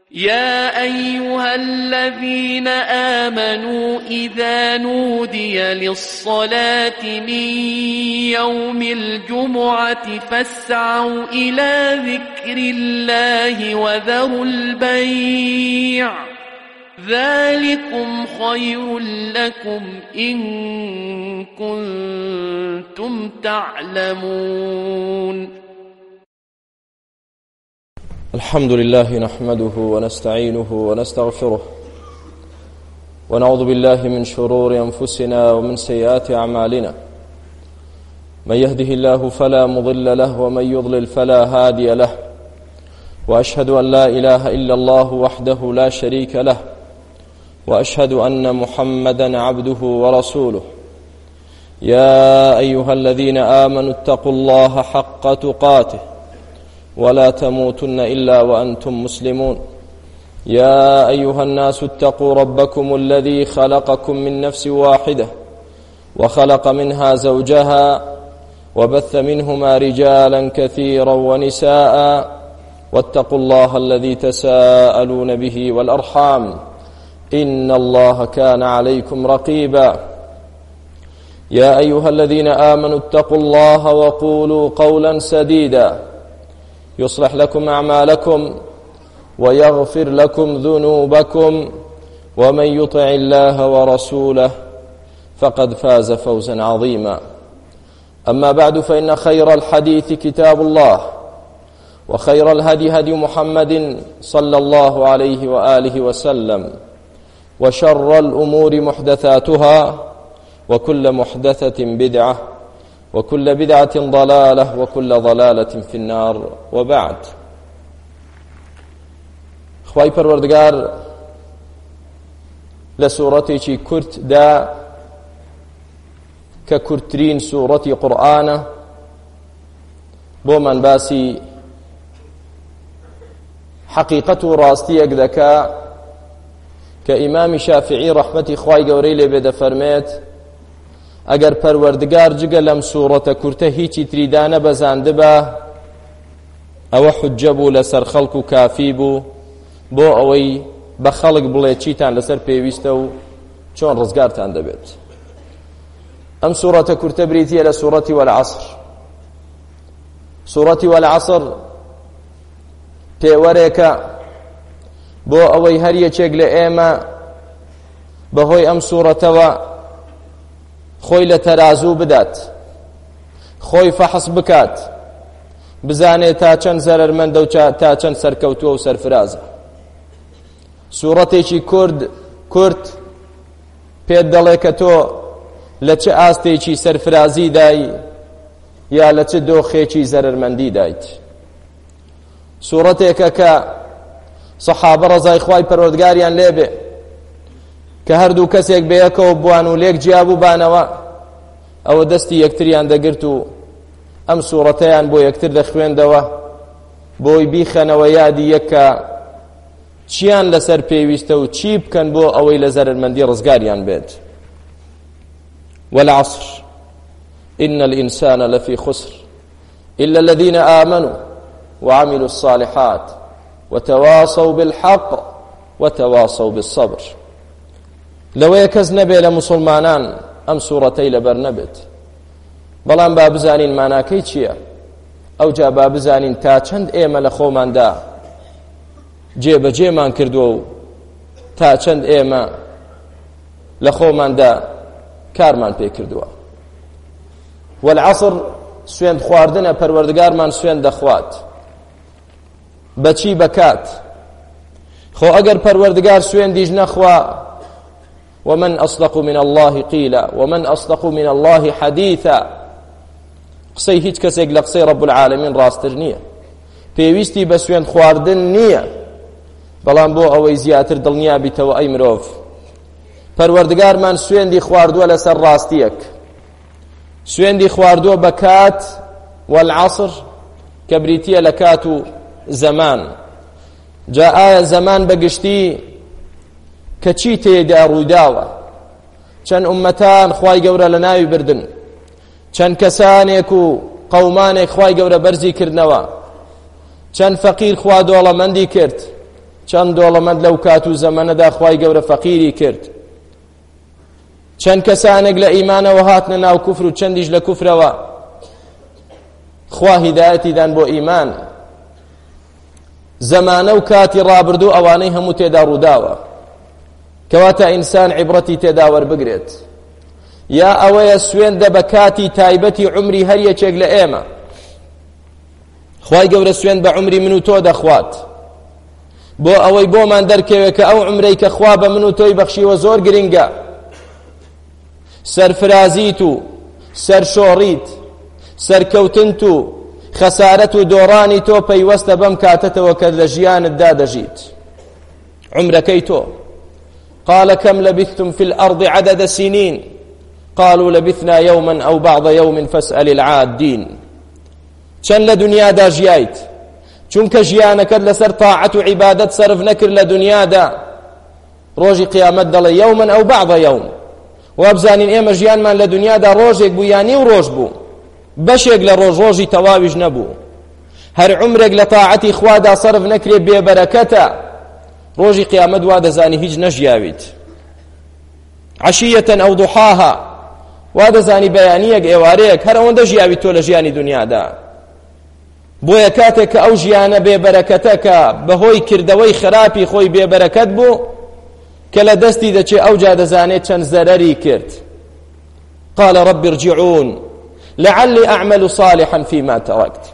يا أيها الذين آمنوا إذا نودي للصلاة من يوم الجمعة فاسعوا إلى ذكر الله وذروا البيع ذلكم خير لكم إن كنتم تعلمون. الحمد لله نحمده ونستعينه ونستغفره ونعوذ بالله من شرور أنفسنا ومن سيئات أعمالنا، من يهده الله فلا مضل له ومن يضلل فلا هادي له، وأشهد أن لا إله إلا الله وحده لا شريك له، وأشهد أن محمدا عبده ورسوله. يا أيها الذين آمنوا اتقوا الله حق تقاته ولا تموتن إلا وأنتم مسلمون. يا أيها الناس اتقوا ربكم الذي خلقكم من نفس واحدة وخلق منها زوجها وبث منهما رجالا كثيرا ونساء، واتقوا الله الذي تساءلون به والأرحام إن الله كان عليكم رقيبا. يا أيها الذين آمنوا اتقوا الله وقولوا قولا سديدا يصلح لكم أعمالكم ويغفر لكم ذنوبكم، ومن يطع الله ورسوله فقد فاز فوزا عظيما. أما بعد، فإن خير الحديث كتاب الله، وخير الهدي هدي محمد صلى الله عليه وآله وسلم، وشر الأمور محدثاتها، وكل محدثة بدعة، وكل بدعة ضلالة، وكل ضلالة في النار. وبعد، خواهی پروردگار لسورتي كرت دا ككرترين سورتي قرآن بو من باسي حقيقة راستي اقدكا كإمام شافعي رحمتي خواهی قوري لبدا فرميت اگر پروردگار جگە لەم سوورەتە کورتە هیچی تریدا نەبەزاندە بە ئەوە حجە بوو لەسەر خەڵک و کافی بوو بۆ ئەوەی بە خەڵک بڵێ چیتان لەسەر پێویستە و چۆن ڕزگارتان دەبێت. ئەم سوورەتە کورتە بریتیە لە سوورەتی وەلعەسر. سوورەتی وەلعەسر پێوەرێکە بۆ ئەوەی هەر یەکێک لە ئێمە بەهۆی ئەم سوورەتەوە خۆی لە تەرازوو بدات، خۆی فەحس بکات، بزانێت تا چەند زەرەرمەندە و تا چەند سەرکەوتووە و سەرفرازە. سوورەتێکی کورت پێت دەڵێ کە تۆ لە چه ئاستێکی سەرفرازی دای یا لە چه دۆخێکی زەرەرمەندی دایت. سوورەتێکە کە سەحابە ڕەزای خوای پەروەردگاریان لێبێ کە هەردوو کەسێک بەیەکەوە بوان و لێک جیابوو بانەوە، ئەوە دەستی یەکتریان دەگرت و ئەم سوورەتەیان بۆ یەکتر دەخوێندەوە بۆی بیخەنەوە یادی یەکە چیان لەسەر پێویستە و چی بکەن بۆ ئەوەی لە زەرمەندی ڕزگاریان بێت. والعصر إن الإنسان لفي خسر إلا الذين آمنوا وعملوا الصالحات وتواصوا بالحق وتواصوا بالصبر. لەوەیە کەس نەبێ لە موسڵمانان ئەم سوورەتەی لەبەر نەبێت، بەڵام با بزانین ماناکەی چییە. ئەو جا با بزانین تا چەند ئێمە لە خۆماندا جێبەجێمان کردووە و تا چەند ئێمە لە خۆماندا کارمان پێ کردووە. والعەسر سوێند خواردنە، پەروەردگارمان سوێند دەخوات. بەچی بەکات؟ خۆ ئەگەر پەروەردگار سوێندیش نەخوا، ومن أصدق من الله قيلا ومن أصدق من الله حديثا. قسەی هیچ کەسێک لە قسەی رب العالمین ڕاستتر نییە. پێویستی بە سوێند خواردن نییە، بەڵام بۆ ئەوەی زیاتر دڵنیا بیتەوە ئەی مرۆڤ پەروەردگارمان سوێندی خواردووە لەسەر ڕاستیەک، سوێندی خواردووە بە کات والعەسر کە بریتیە لە کات و زەمان. جا ئایا زەمان بەگشتی کە چی تێدا ڕوویداوە؟ چەند ئومەتان خوای گەورە لە ناوی بردن، چەند کەسانێک و قەومانێک خوای گەورە بەرزی کردنەوە، چەند فەقیر خوا دۆڵەمەندی کرد، چەند دۆڵەمەند لەو کات و زەمەنەدا خوای گەورە فەقیری کرد، چەند کەسانێک لە ئیمانەوە هاتنە ناو کوفر و چەندیش لە کوفرەوە خوا هیدایەتیدان بۆ ئیمان. زەمانە و کاتی ڕابردوو ئەوانەی هەموو تێدا ڕووداوە کەواتە ئینسان عیبرەتی تێدا وەربگرێت. یا ئەوەیە سوێندە بە کاتی تایبەتی عمری هەر یەکێک لە ئێمە. خوای گەورە سوێند بە عمری من و تۆ دەخوات بۆ ئەوەی بۆمان دەرکەوێت کە ئەو عمرەی کە خوا بە من و تۆی بەخشیوە زۆر گرنگە. سەرفرازیت و سەرشۆڕیت، سەرکەوتنت و خەسارەت و دۆڕانی تۆ پەیوەستە بەم کاتەتەوە کە لە ژیانتدا دەژیت. عمرەکەی تۆ. قال كم لبثتم في الأرض عدد سنين قالوا لبثنا يوما أو بعض يوم فاسأل العادين. چەند لە دنیادا ژیایت، چونکە ژیانەکەت لەسەر تاعەت و عیبادەت سەرف نەکرد لە دنیادا، ڕۆژی قیامەت دەڵێ یوما ئەو بعض یوم. وابزانین ئێمە ژیانمان لە دنیادا ڕۆژێک بوو یانی و ڕۆژ بوو، بەشێک لە ڕۆژی تەواویش نەبوو. هەر عمرێک لە تاعەتی خوادا سەرف نەکرێ بێبەرەکەتە، ڕۆژی قیامەت وا دەزانی هیچ نەژیاویت. عشیەتەن ئەو دوحاها، وا دەزانی بەیانیەک ئێوارەیەک هەر ئەوەندە ژیاوی تۆ لە ژیانی دنیادا. بۆیە کاتێک کە ئەو ژیانە بێبەرەکەتە کە بەهۆی کردەوەی خراپی خۆی بێبەرەکەت بوو کە لە دەستی دەچێ ئەوجا دەزانێت چەند زەرەری کرد. قال رب ارجعون لعلي أعمل صالحا فيما تركت.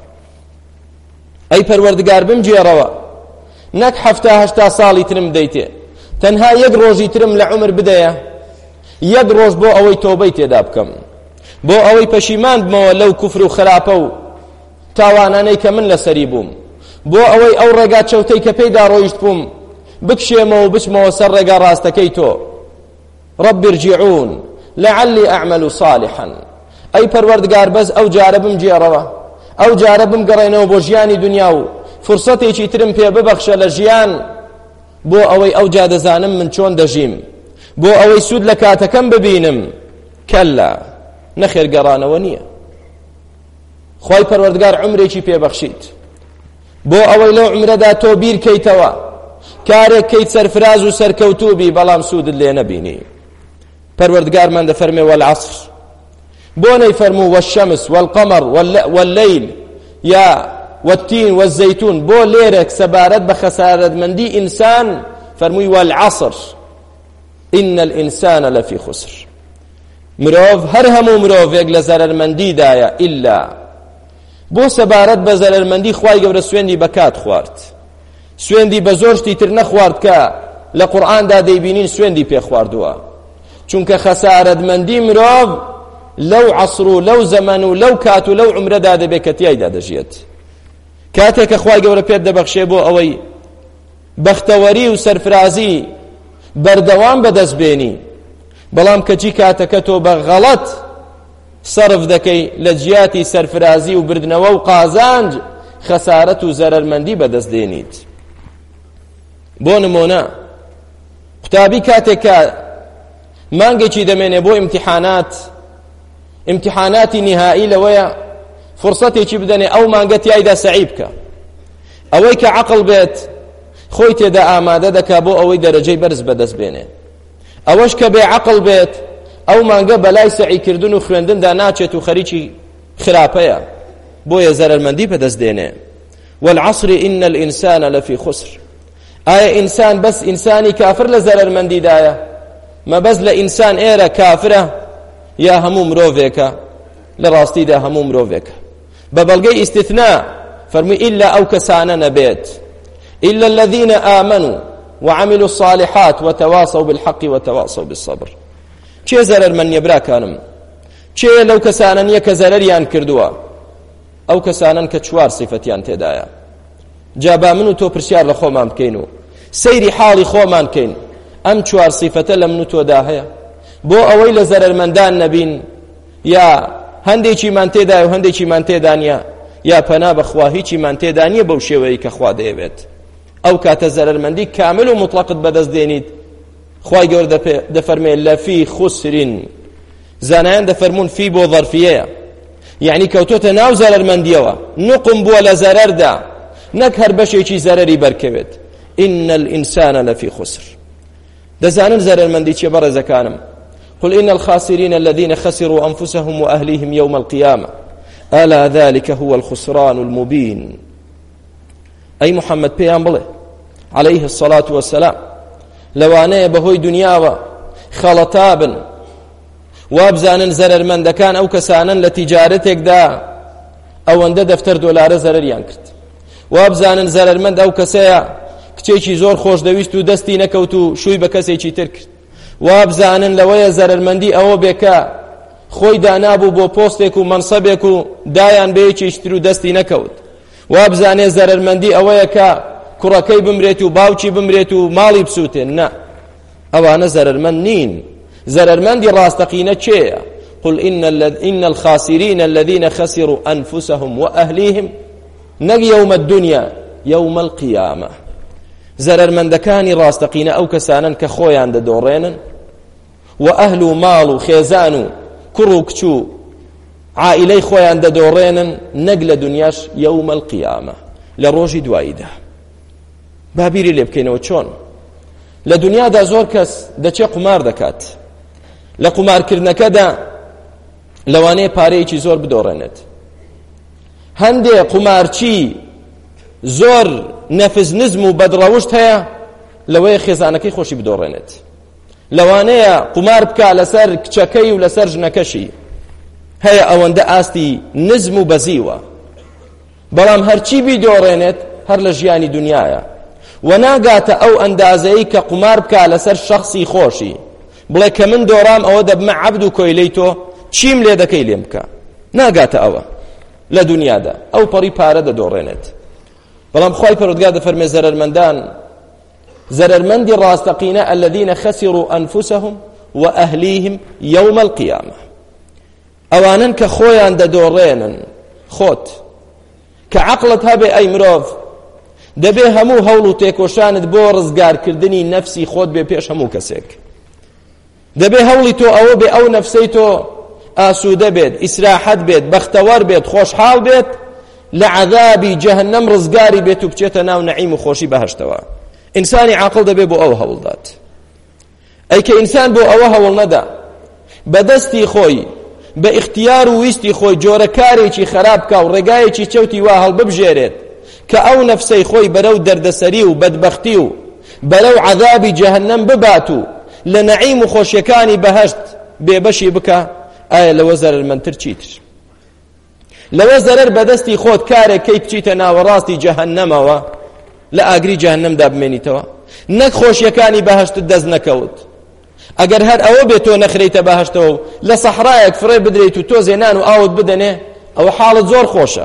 أي پروردگار بمجێڕەوە، نەک 70-80 ساڵی ترم دەیتێ، تەنها یەک ڕۆژی ترم لە عمر بدەیە، یەک ڕۆژ بۆ ئەوەی تۆبەی تێدا بکەم، بۆ ئەوەی پەشیمان بمەوە لەو کوفر و خراپە و تاوانانەی کە من لەسەری بووم، بۆ ئەوەی ئەو ڕێگا چەوتەی کە پێیدا ڕۆیشت بووم بکشێمەوە و بچمەوە سەر ڕێگا ڕاستەکەی تۆ. رب ارجعون لعلي أعمل صالحا. أي پروردگار بەس ئەو جارە بمجێڕەوە، ئەو جارە بمگەڕێنەوە بۆ ژیانی دنیا و فرسەتێکی ترم پێ ببەخشە لە ژیان، بۆ ئەوەی ئەو جا دەزانم من چۆن دەژیم، بۆ ئەوەی سوود لە کاتەکەم ببینم. کەلا، نەخێر گەڕانەوە نییە. خوای پەروەردگار عمرێکی پێبەخشیت بۆ ئەوەی لەو عمرەدا تۆ بیرکەیتەوە، کارێک کەیت سەرفراز و سەرکەوتوبی بەڵام سوودت لێ نەبینی. پەروەردگارمان دەفەرمێ والعصر، بۆ نەیفەرموو والشەمس والقەمەر واللەیل یا والتین والزەیتون، بۆ لێرەك سەبارەت بە خەسارەتمەندی ئینسان فەرمووی والعصر إن الإنسان لفي خسر. مرۆڤ هەر هەموو مرۆڤێک لە زەرەرمەندیدایە ئیلا. بۆ سەبارەت بە زەرەرمەندی خوای گەورە سوێندی بەکات خوارد، سوێندی بە زۆر شتی تر نەخوارد کە لە قورئاندا دەیبینین سوێندی پێ خواردووە. چونکە خەسارەتمەندی مرۆڤ لەو عەسر و لەو زەمەن و لەو کات و لەو عمرەدا دەبێت کە تیایدا دەژێت. کاتێک کە خوای گەورە پێت دەبەخشێ بۆ ئەوەی بەختەوەری و سەرفرازی بەردەوام بەدەست بێنی، بەڵام کەچی کاتەکە تۆ بە غەڵەت سەرف دەکەی لە جیاتی سەرفرازی و بردنەوە و قازانج، خەسارەت و زەرەرمەندی بەدەست دێنیت. بۆ نمونە قوتابی کاتێک کە مانگێکی دەمێنێ بۆ ئیمتیحاناتی نهایی، لەوەیە فرسەتێکی بدەنێ ئەو مانگە تیایدا سەعی بکە، ئەوەی کە عەقڵ بێت خۆی تێدا ئامادە دەکا بۆ ئەوەی دەرەجەی بەرز بەدەست بێنێ. ئەوەش کە بێ عەقڵ بێت ئەو مانگە بەلای سەعیکردن و خوێندندا ناچێت و خەریکی خراپەیە، بۆیە زەرەرمەندی بەدەست دێنێ. والعصر إن الإنسان لفي خسر. ئایا ئینسان بەس ئینسانی کافر لە زەرەرمەندیدایە؟ مەبەز لە ئینسان ئێرە کافرە یا هەموو مرۆڤێکە؟ لە ڕاستیدا هەموو مرۆڤێکە، بە بەڵگەی ئیستثنا فەرمووی ئیلا ئەو کەسانە نەبێت، إلا الذين آمنوا وعملوا الصالحات وتواصوا بالحق وتواصوا بالصبر. چێ زەرەرمەندیە براکانم؟ چێ لەو کەسانە نییە کە زەرەریان کردووە؟ ئەو کەسانن کە 4 صفەتیان تێدایە. جا با من و تۆ پرسیار لە خۆمان بکەین و سەیری حاڵی خۆمان کەین، ئەم 4 صفەتە لە من و تۆدا هەیە بۆ ئەوەی لە زەرەرمەندان نەبین، یا هەندێکیمان تێدایە و هەندێکیمان تێدا نییە، یا پەنا بەخوا هیچیمان تێدا نییە بەو شێوەیە کە خوا دەیەوێت. ئەو کاتە زەرەرمەندی کامل و مطلقت بەدەست دێنیت. خوای گەورە دەفەرمێ لەفی خوسرین، زانایان دەفەرمون فی بۆ ظەرفیەیە، یعنی کەوتۆتە ناو زەرەرمەندیەوە، نقم بووە لە زەرەردا، نەک هەر بەشێکی زەرەری بەرکەوێت. إن الإنسان لفي خسر دزانن زرر من دي برز كانم قل إن الخاسرين الذين خسروا أنفسهم وأهليهم يوم القيامة ألا ذلك هو الخسران المبين أي محمد بيان بله عليه الصلاة والسلام لوانه بهوي دنيا خلطابا وابزانن زرر من دكان أو كسانن لتجارتك دا أو أن دفتر دولار زرر ينكرت وابزانن زرر من دا أو كسايا کچێکی زۆر خۆش دەویست و دەستی نەکەوت و شووی بە کەسێکی تر کرد وابزانن لەوەیە زەرەرمەندی ئەوە بێکە خۆی دانابوو بۆ پۆستێک و منسەبێک و دایان بەیەکیش تر و دەستی نەکەوت وابزانێ زەرەرمەندی ئەوەیە کە کوڕەکەی بمرێت و باوکی بمرێت و ماڵی بسووتێن نە ئەوانە زەرەرمەند نین زەرەرمەندی ڕاستەقینە چێیە قل إن الخاسرين الذين خسروا أنفسهم وأهليهم نەک يوم الدنيا يوم القيامة زەرەرمەندەکانی ڕاستەقینە ئەو کەسانن کە خۆیان دەدۆڕێنن و ئەهل و ماڵ و خێزان و کوڕ و کچ و عائیلەی خۆیان دەدۆڕێنن نەک لە دنیاش یەومە القیامە لە ڕۆژی دواییدا بابیری لێ بکەینەوە چۆن لە دنیادا زۆر کەس دەچێ قومار دەکات لە قومارکردنەکەدا لەوانەیە پارەیەکی زۆر بدۆڕێنێت هەندێ قومارچی زۆر نەفز نزم و بەدڕەوشت هەیە لەوەیە خێزانەکەی خۆشی بدۆڕێنێت لەوانەیە قومار بکە لەسەر کچەکەی و لەسەر ژنەکەشی هەیە ئەوەندە ئاستی نزم و بەزیوە بەڵام هەرچی بیدۆڕێنێت هەر لە ژیانی دنیاە و ناگاتە ئەو ئەندازەی کە قومار بکە لەسەر شەخصی خۆشی بڵێ کە من دۆڕام ئەوە دەبمە عەبد و کۆیلەی تۆ چیم لێ دەکەی لێم بکە ناگاتە ئەوە لە دنیادا ئەو پەڕی پارە دەدۆڕێنێت بەڵام خۆی پەروەردگار دەفەرمێ زەرەرمەندان زەرەرمەندی ڕاستەقینە الذين خسروا أنفسهم وأهليهم يوم القيامة ئەوانن کە خۆیان دەدۆڕێنن خۆت کە عەقڵت هەبێ ئەی مرۆڤ دەبێ هەموو هەوڵ و تێکۆشانت بۆ ڕزگارکردنی نەفسی خۆت بێ پێش هەموو کەسێک دەبێ هەوڵی تۆ ئەوە بێ ئەو نەفسەی تۆ ئاسوودە بێت ئیسراحەت بێت بەختەوەر بێت خۆشحاڵ بێت لە عەذابی جەهەنەم ڕزگاری بێت و بچێتە ناو نەعیم و خۆشی بەهەشتەوە ئینسانی عاقڵ دەبێ بۆ ئەو هەوڵدات ئەی کە ئینسان بۆ ئەوە هەوڵ نەدا بەدەستی خۆی بە ئیختیار و ویستی خۆی جۆرە کارێکی خراپ بکا و ڕێگایەکی چەوتی وا هەڵببژێرێت کە ئەو نەفسەی خۆی بەرەو دەردەسەری و بەدبەختی و بەرەو عەذابی جەهەنەم ببات و لە نەعیم و خۆشیەکانی بەهەشت بێبەشی بکە ئایا لەوە زەرەرمەندتر چیتر لەوە زەرەر بەدەستی خۆت کارێک کەی بچیتە ناوەڕاستی جەهەنەمەوە لە ئاگری جەهەنەمدا بمێنیتەوە نەک خۆشیەکانی بەهەشتت دەست نەکەوت ئەگەر هەر ئەوە بێت تۆ نەخرەیتە بەهەشتەوە لە سەحرایەک فڕێ بدرێت و تۆ زێنان و ئاوت بدەنێ ئەوە حاڵت زۆر خۆشە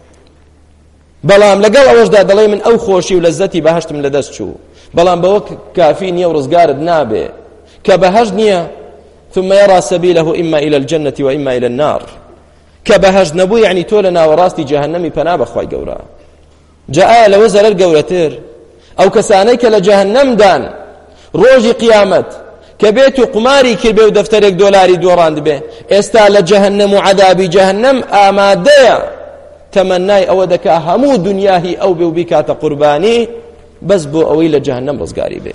بەڵام لەگەڵ ئەوەشدا دەڵێ من ئەو خۆشی و لەزەتی بەهەشتم لەدەست چوو بەڵام بەوە کافی نییە و ڕزگارت نابێ کە بەهەشت نییە ثم يرى سبيله إما إلى الجنة وإما إلى النار كبهج نبو يعني تولى ناوراستي جهنمي پنا بخواي گورا جاء لو زرر گورتر او كسانيك لجهنم دان روجي قيامت كبيت قماري كربي ودفترك دولاري دوراند به استا لجهنم وعذاب جهنم آمادية تمناي اودك همو دنياهي او بوبكات قرباني بس بو اوي لجهنم رزقاري به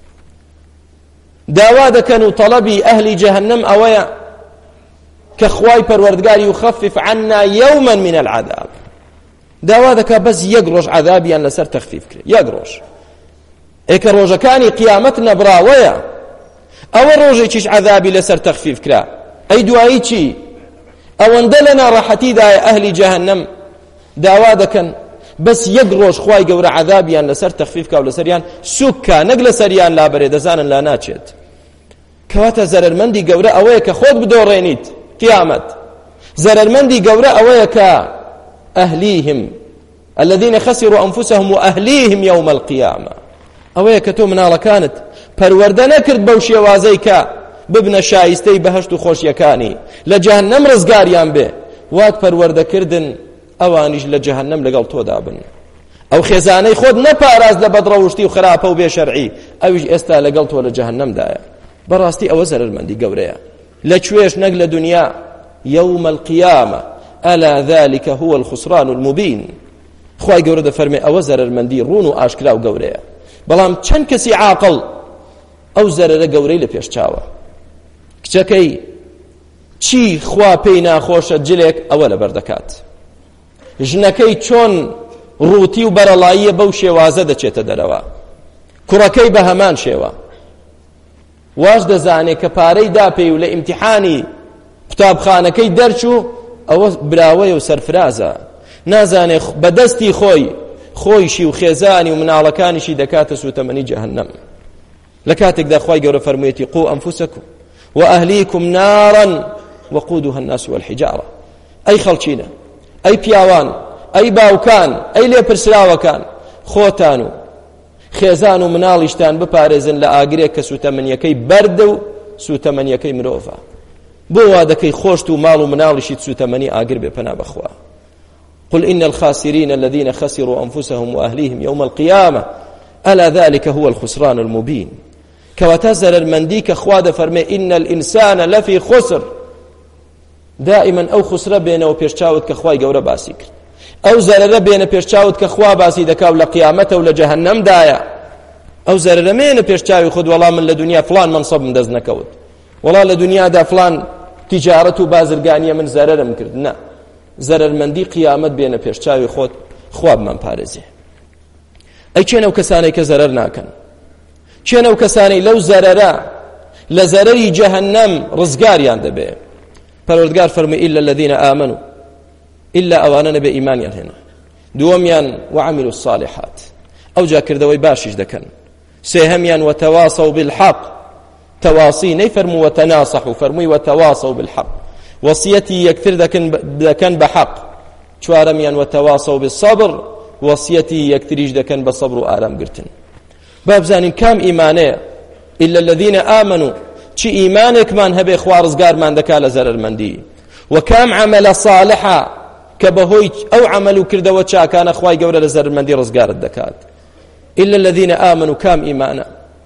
داوادكن طلبي اهل جهنم اويا كخواي پروردگاري يخفف عنا يوما من العذاب داوادك بس يقرش عذابي ان لسر تخفيف كري يقرش ايك روجا كاني قيامتنا براويا او روجا چيش عذابي لسر تخفيف كرا اي دعائي چي او اندلنا راحتي دا اهل جهنم داوادكن بس يقرش خواي قورا عذابي ان لسر تخفيف كا ولسريان سكا نقل سريان لا بريد زانا لا ناتشد كواتا زرر مندي قورا اويك خود بدورينيت قيامت زررمندي قورا اويك اهليهم الذين خسروا انفسهم واهليهم يوم القيامه اويك تو مناله كانت پروردنه کرد بوشي وازيك ببن شايستي بهشت خوش يكاني لجهنم رزقاريان به وات پرورده کردن اوانيش لجهنم لقل تو دابن او خزاني خود نپاراز لبدروشتي وخرابه وبي شرعي اويش استا لقل تو لجهنم دايا براستي او زررمندي قورا لچويش نقل دنيا يوم القيامة ألا ذلك هو الخسران المبين خواهي قورة فرمي أوزر المندي رونو آشكرا وقوريا بەڵام چەند کەسی عاقڵ ئەو زەرەرە گەورەی لە پێش چاوە. کچەکەی چی خوا پێی ناخۆشە جلێک ئەوە لەبەر دەکات. ژنەکەی چۆن ڕووتی و بەرەڵاییە بەو شێوازە دەچێتە دەرەوە. کوڕەکەی بە هەمان شێوە. واش دەزانێت کە پارەی داپێی و لە ئیمتیحانی قوتابخانەکەی دەرچوو ئەوە براوەیە و سەرفرازە. نازانێت بەدەستی خۆیشی و خێزانی و مناڵەکانیشی دەکاتە سوتەمەنی جەهەنەم. لە کاتێکدا خوای گەورە فەرموویەتی قو ئەنفوسەکم وأهليكم نارا وقودها الناس والحجارة. أي خلچينة أي پیاوان أي باوكان أي لێپرسراوەکان خۆتان و خێزان و مناڵیشتان بپارێزن لە ئاگرێک کە سوتەمەنیەکەی بەردە و سوتەمەنیەکەی مرۆڤە. بۆ وا دەکەی خۆشت و ماڵ و مناڵیشیت سوتەمەنی ئاگر بێ پەنا بەخوا. قل إن الخاسرين الذين خسروا أنفسهم وأهليهم يوم القيامة ألا ذلك هو الخسران المبين. كواتا زەرەرمەندی کە خوا دەفەرمێ إن الإنسان لفي خسر. دائما ئەو خسرە بێنەوە پێشچاوت کە خوای گەورە باسی کرد. ئەو زەرەرە بێنە پێشچاوت کە خوا باسی دەکاو لە قیامەتە و لە جەهەنەمدایە. ئەو زەرەرە مێنە پێشچاوی خود وەڵام من لە دنیا فلان منصەبم دەست نەکەوت، وەڵا لە دنیادا فلان تیجارەت و بازرگانیە من زەرەرم کرد. نە، زەرەرمەندی قیامەت بێنە پێشچاوی خۆت، خوا بمان پارێزێ. ئەی چێنە ئەو کەسانەی کە زەرەر ناکەن، چێنە ئەو کەسانەی لەو زەرەرە لە زەرەری جەهەنەم ڕزگاریان دەبێ. پەروەردگار فەرمووی إلا الذين آمنوا، إلا ئەوانە نەبێ ئیمانیان هێنا. دووەمیان وعملوا الصالحات، ئەو جاکردەوەی باشیش دەکەن. سێهەمیان وتواصوا بالحق، تواصی نەیفەرموو وتناصحوا، فەرمووی وتواصوا بالحق، وصیەتی یەکتر دەکەن بە حەق. چوارەمیان وتواصوا بالصبر، وصیەتی یەکتریش دەکەن بە سەبر و ئارامگرتن. بابزانین کام ئیمانەیە إلا الذين آمنوا، چی ئیمانێکمان هەبێ خوا ڕزگارمان دەکا لە زەرەرمەندی، وكام عمل صالحا کە بەهۆی ئەو عمل و کردەوە چاکانە خوای گەورە لە زەرەرمەندی ڕزگارت دەکات. إلا الذين آمنوا كام إيمانا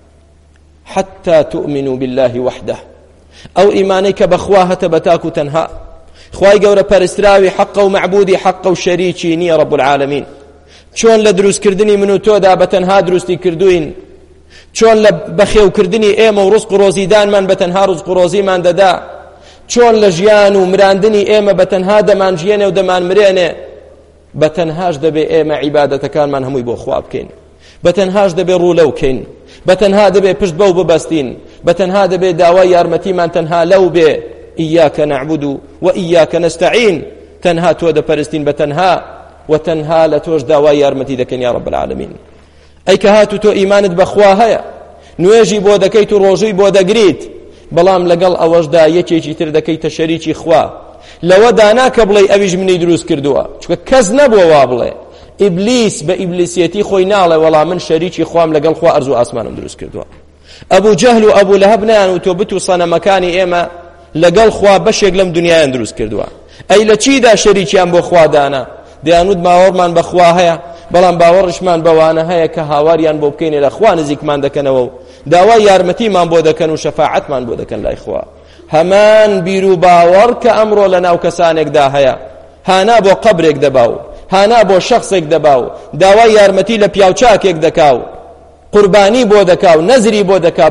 حتى تؤمنوا بالله وحده، أو إيمانك بخواهة بتاكو تنها خواي قورة پرستراوي حق ومعبودي حق وشريكي نية رب العالمين. چون لدروس كردني منو تودا بتنها دروستي كردوين، چون لبخيو كردني ايما ورزق روزيدان من بتنها رزق روزي من ددا، چون لجيان ومراندني ايما بتنها دمان جياني ودمان مريني، بتنهاش دبي ايما عبادة كان من هموي بو خواب كين، بتنهاش دبي رولو كين، بتنها دبي پشت بو ببستين، بتنها دبي داوای یارمەتی من تنها لو بي إياك نعبد وإياك نستعين، تنها تودا پرستين بتنها وتنها لتوش داوای یارمەتی دەکەن يا رب العالمين. أي كهاتو تو إيمانت بخوا هيا نوێژی بۆ دەکەیت و ڕۆژووی بۆ دەگریت، بەڵام لەگەڵ ئەوەشدا یەکێکی تر دەکەیتە شەریکی خوا. لەوەدا ناکە بڵێ ئەویش منی دروست کردووە، چونکە کەس نەبووە وا بڵێ. ئیبلیس بە ئیبلیسیەتی خۆی ناڵێ وەڵام من شەریکی خوام لەگەڵ خوا ئەرز و ئاسمانم دروست کردووە. ئەبوو جەهل و ئەبوو لەهەب نیان و تۆ بت و سەنەمەکانی ئێمە لەگەڵ خوا بەشێک لەم دنیایان دروست کردووە. ئەی لە چیدا شەریکیان بۆ خوا دانا؟ دەیانوت باوەڕمان بە خوا هەیە، بەڵام باوەڕشمان بەوانە هەیە کە هاواریان بۆ بکەینێ لە خوا نزیکمان دەکەنەوە و داوای یارمەتیمان بۆ دەکەن و شەفاعەتمان بۆ دەکەن لای خوا. هەمان بیر و باوەڕ کە ئەمڕۆ لە ناو کەسانێکدا هەیە، هانا بۆ قەبرێک دەبا و هانا بۆ شەخصێک دەبا و داوای یارمەتی لە پیاوچاکێک دەکا و قوربانی بۆ دەکا و نەزری بۆ دەکا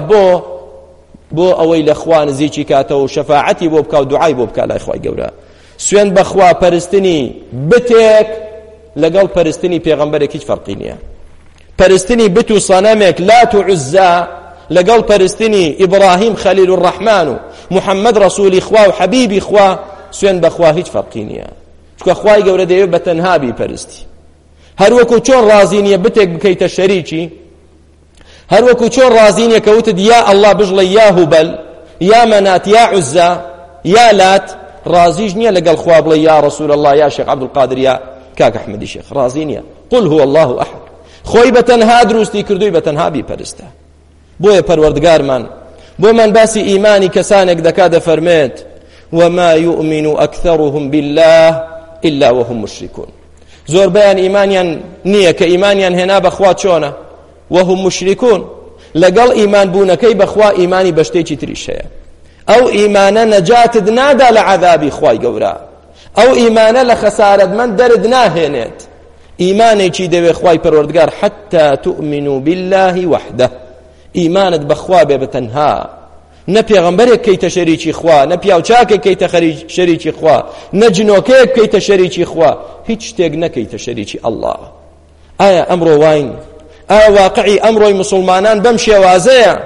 بۆ ئەوەی لە خوا نزیکی کاتەوە و شەفاعەتی بۆ بکا و دوعای بۆ بکا لای خوای گەورە. سوێن بەخوا پەرستنی بتێک لەگەڵ پەرستنی پێغەمبەرێک هیچ فەرقی نییە. پەرستنی بت و سەنەمێک لات و عوزا لەگەڵ پەرستنی ئیبراهیم خەلیل الرەحمان و محەممەد ڕەسوولی خوا و حەبیبی خوا سوێن بەخوا هیچ فەرقی نییە، چونکە خوای گەورە دەیەوێت بە تەنها بیپەرستی. هەروەکو چۆن ڕازی نییە بتێک بکەیتە شەریکی، هەروەکو چۆن ڕازی نییە کەوتت یا ئەڵڵا بژڵێ یا هوبەل یا مەنات یا عوزا یا لات، ڕازیش نییە لەگەڵ خوا بڵێ یا ڕەسوول الله یا شێخ عەبدولقادر یا کاک ئەحمەدی شێخ، ڕازی نییە. قل هو الله ئەحد، خۆی بە تەنها دروستی کردووی بە تەنها بیپەرستە. بۆیە پەروەردگارمان بۆ من باسی ئیمانی کەسانێک دەکا دەفەرمێت وما يؤمن أكثرهم بالله إلا وهم مشركون. زۆر بەیان ئیمانیان نییە کە ئیمانیان هێنا بەخوا چۆنە وهم مشركون، لەگەڵ ئیمان بوونەکەی بەخوا ئیمانی بە شتێکی تریش هەیە. ئەو ئیمانە نەجاتت نادا لە عەذابی خوای گەورە، ئەو ئیمانە لە خەسارەتمەند دەرت ناهێنێت. ئیمانێکی دەوێ خوای پەروەردگار حتى تؤمنوا بالله وحده ئیمانت بەخوا بێ بەتەنها نە پێغەمبەرێک کەیتە شەریکی خوا نە پیاوچاکێک کەیتە شەریکی خوا نە جنۆکەیەک کەیتە شەریکی خوا هیچ شتێک نەکەیتە شەریکی ئەڵڵا. ئایا ئەمڕۆ واین؟ ئایا واقعی ئەمڕۆی مسلمانان بەم شێوازەیە؟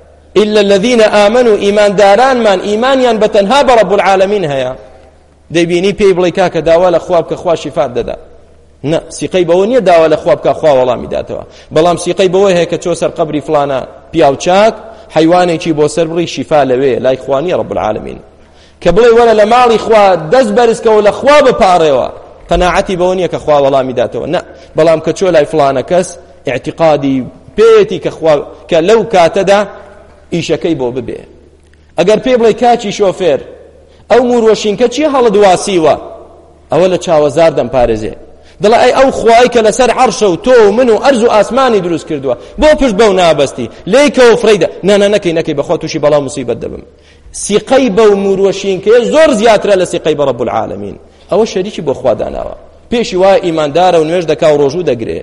إلا الذين آمنوا إيمان داران من إيمانيان بتنها برب العالمين هيا دەیبینی پێی بڵێ کاکە داوا لە خوا بکە خوا شیفات دەدا. نه سیقەی بەوە نییە داوا لە خوا بکە خوا وەڵامی داتەوە، بەڵام سیقەی بەوەی هەیە کە چۆ سەر قەبری فلانە پیاوچاک حیوانێکی بۆ سەر بڕی شیفا لەوێ لای خوا نییە رب العالمین. کە بڵێ وەرە لە ماڵی خوا دەست بەرزکەوە لە خوا بپارێەوە قەناعەتی بەوە نییە کە خوا وەڵامی داتەوە. نه بەڵام کە چۆ لای فلانە کەس اعتقادی پێیەتی کە لەو کاتەدا ئیشەکەی بۆ ببێ. ئەگەر پێ بڵێ کاچی شۆفێر ئەو موروەشینکە چی هەڵە دواسیوە ئەوە لە چاوەزار دەمپارێزێ، دڵە ئەی ئەو خوای کە لەسەر عەرشە و تۆ و من و ئەرز و ئاسمانی دروست کردووە بۆ پشت بەو نابەستی لێیکەوە فڕیدە نانە نەکەی بەخوا تووشی بەڵام موسیبەت دەبم. سیقەی بەو موروەشینکەیە زۆر زیاترە لە سیقەی بە رەب العالەمین. ئەوە شەریکی بۆ خوا داناوە، پێشی وایە ئیماندارە و نوێژ دەکا و ڕۆژوو دەگرێ.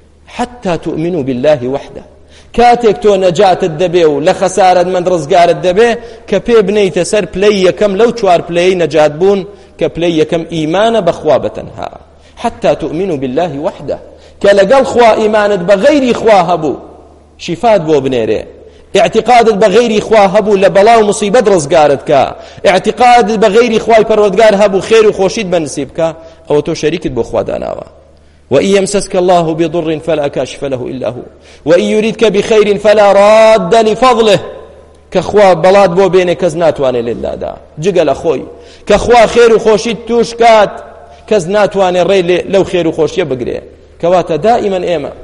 حتى تؤمنوا بالله وحده کاتێک تۆ نەجاتت دەبێ و لە خەسارەت من ڕزگارت دەبێ کە پێ بنەیتە سەر پلەی یەکەم لەو چوار پلەی نەجات بوون کە پلەی یەکەم ئیمانە بەخوا بەتەنها. حتى تؤمنوا بالله وحده کە لەگەڵ خوا ئیمانت بە غەیری خوا هەبوو شیفات بۆ بنێرێ، اعتقادت بە غەیری خوا هەبوو لە بەڵا و مصیبەت ڕزگارت کە، اعتقادت بە غەیری خوای پەروەردگار هەبوو خێر و خۆشیت بەنسیب کە، ئەوە تۆ شەریکت بۆ خوا داناوە. وإن يمسسك الله بضر فلا كاشف له إلا هو وإن يريدك بخير فلا راد لفضله كخوا بلاد بو بيني كزناتواني لله دا جقل أخوي كخوا خير وخوشي توشكات كزناتواني الري لو خير وخوشي بقري كواتا دائما إيما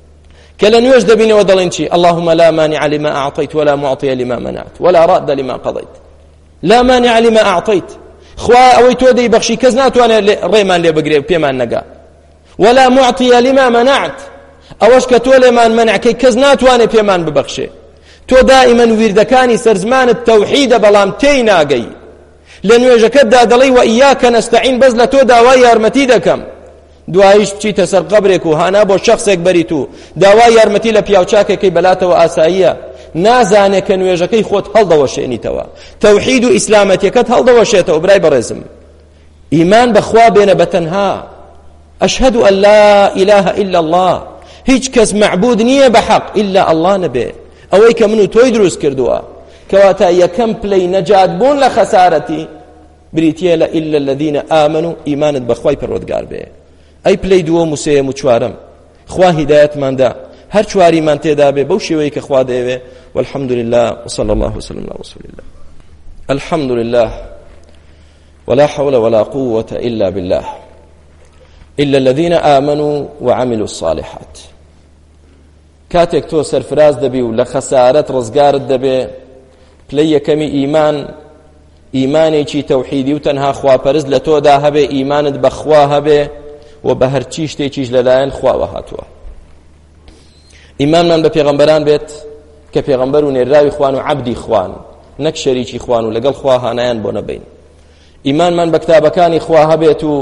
كلا نوجد بيني ودلنشي اللهم لا مانع لما أعطيت ولا معطي لما منعت ولا راد لما قضيت. لا مانع لما أعطيت خوا أوي تودي بخشي كزناتواني الريمان لي بقري بيمان نقا ولا معطي لما منعت أوش كتولي من منعكي كزنات واني بيمان ببخشي. تو دائما ويردكاني سرزمان التوحيد بلام تيناقي لأنه يجكد دلي وإياك نستعين بزل تو داواي أرمتي دكم دوایش بچیتە سەر قبرێک و هانا بۆ شخصێک بەریت و داوای یارمەتی لە پیاوچاکێکی بەلاتەوە ئاساییە نازانێ کە نوێژەکەی خۆت هەڵدەوەشێنیتەوە تەوحید و ئیسلامەتیەکەت هەڵدەوەشێتەوە برای بەڕێزم ئیمان بەخوا بێنە بەتەنها أشهد أن لا إله إلا الله هیچ کەس معبود نییە بەحەق إلا الله نەبێ ئەوەی کە من و تۆی دروست کردووە کەواتە یەکەم پلەی نەجات بوون لە خەسارەتی بریتیە لە إلا الذين آمنوا ئیمانت بەخوای پەروەردگار بێ ئەی پلەی دووەم و سێیەم و چوارەم خوا هیدایەتماندا هەر چواریمان تێدا بێ بەو شێوەیە کە خوا دەیەوێ والحمد لله وصلى الله وسلم على رسول الله. الحمد لله ولا حول ولا قوة إلا بالله إلا الذين آمنوا وعملوا الصالحات. كاتك تو سرفراز دبي ولا خسارة رزقار دبي بلي كمي إيماني چي توحيدي وتنها خوا پرز لتو دا هبه إيمانت بخوا هبه وبهر چيش تي چيش للاين خوا وهاتوا. إيمان من بپیغمبران بيت كپیغمبرون الراوي خوان وعبدي خوان نك شريكي خوان ولقل خوا هانيان بو نبين. إيمان من بكتابكاني خوا هبيتو